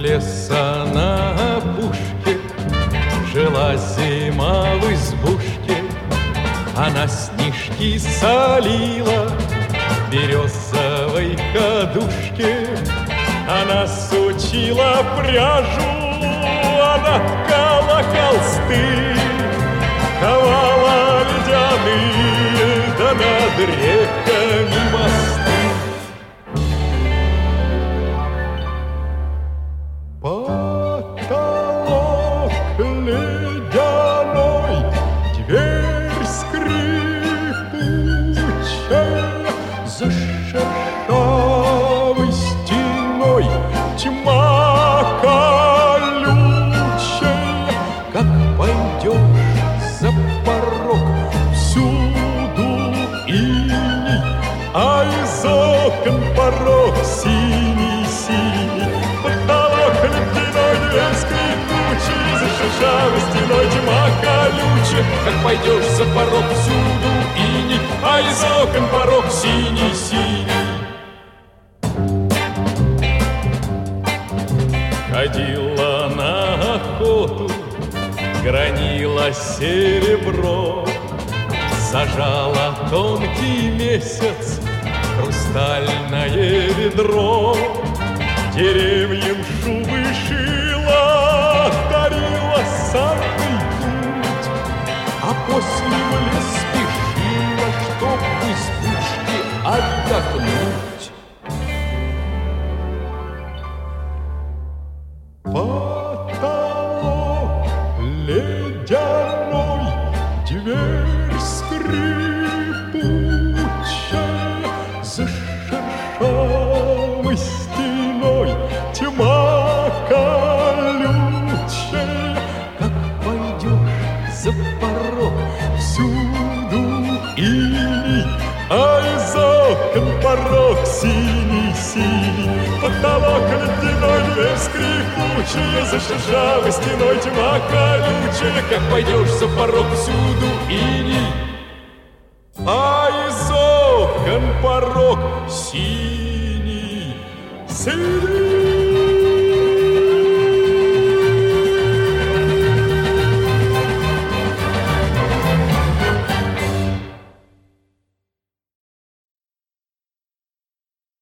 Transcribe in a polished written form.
леса на опушке жила зима в избушке. Она снежки солила в березовой кадушке. Она сучила пряжу, она ткала холсты, ковала ледяные, да над реками мосты. Потолок ледяной, дверь скрипучая, за шершавой стеной тьма колючая. Как пойдешь за порог, всюду иней, а из окон порог синий-синий. Потолок ледяной, дверь скрипучая, за шершавой стеной тьма колючая. Как пойдешь за порог, всюду иней, а из окон порог синий-синий. Ходила на охоту, гранила серебро, зажала тонкий месяц хрустальное ведро. Деревьям шубы шила, дарила санный путь, а после в лес спешила, чтоб в избушке отдохнуть. Потолок ледяной, дверь скрипучая, за шершавой стеной тьма колючая. Как пойдешь за порог, всюду иней, а из окон порог синий-синий. Потолок ледяной, дверь скрипучая, за шершавой стеной тьма колючая. Как пойдешь за порог, всюду иней, а из окон порог синий-синий.